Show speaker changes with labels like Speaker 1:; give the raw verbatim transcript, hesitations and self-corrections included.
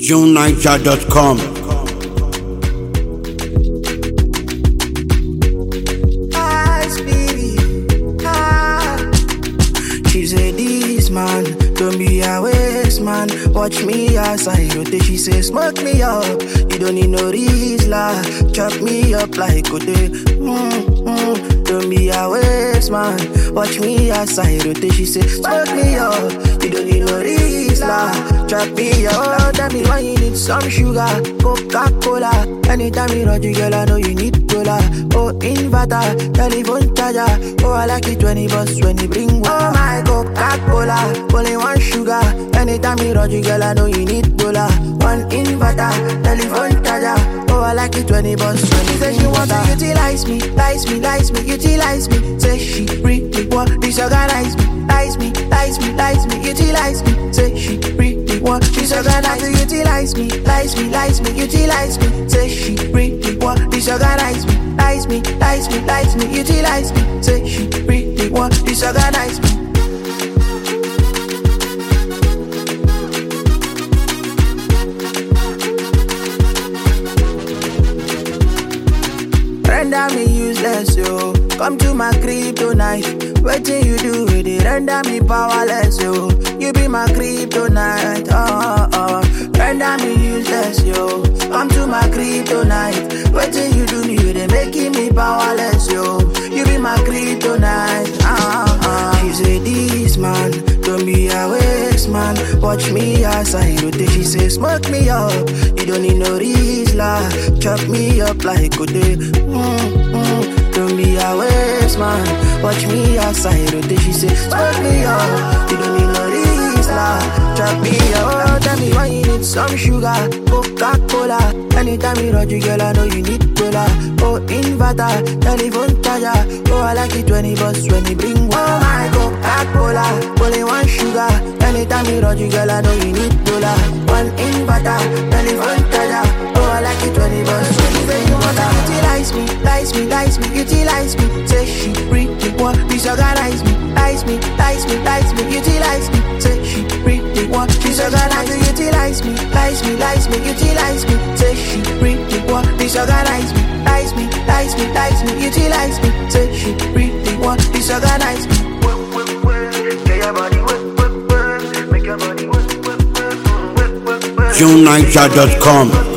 Speaker 1: June Niger dot com.
Speaker 2: She say this man, don't be a waste man. Watch me as I rotate. She say smoke me up, you don't need no Rizla. Chop me up like Kote. Mm-hmm. Don't be a waste man. Watch me as I rotate. She say smoke me up, you don't need no Rizla. Chop me up. Tell me why you need some sugar, Coca-Cola. Anytime you run, girl, I know you need cola. Oh, inverter, telephone charger. Oh, I like it when he bust, when he bring water. Oh my Coca-Cola, only one sugar. Anytime you run, girl, I know you need cola. One inverter, telephone charger. Oh, I like it when he bust, when he say she want to utilize me, lies me, lies me, utilize me. Say she really want disorganize me, lies me, lies me, lies me, utilize me. Say she really want disorganize to utilize me, lies me, lies me, utilize me. Say she really want disorganize me, lies me, lies me, lies me, utilize me. Say she really want disorganize me. Render me useless, yo. Come to my crib tonight. Waiting you do with it, render me powerless, yo. You be my kryptonite, oh, oh, oh. Render me useless, yo. Come to my crib tonight. Waiting you do me with it, making me powerless, yo. You be my kryptonite, oh, oh. She say this man, don't be a waste man. Watch me as I rotate. She say smoke me up, you don't need no Rizla. Chop me up like Kote. Mm-hmm. Don't be a waste man. Watch me as I rotate. She say smoke me up, you don't need no Rizla. Chop me up. Tell me why you need some sugar, Coca-Cola. Anytime you run, girl, I know you need cola. Oh, inverter, telephone charger. Oh, I like it when he bust, when he bring water. Oh my Coca-Cola, only one sugar. Anytime you run, girl, I know you need cola. One inverter, telephone charger. Oh, I like it when he bust, when he bring water. Utilize me, lies me, lies me, utilize me. Say she really want disorganize me, lies me, lies me, lies me, utilize me. Say she really want disorganize me, utilize me, lies me, lies me, utilize me. Say she really want disorganize me, lies me, lies me, lies me, utilize me. Say she really want disorganize me.
Speaker 1: June Niger dot com.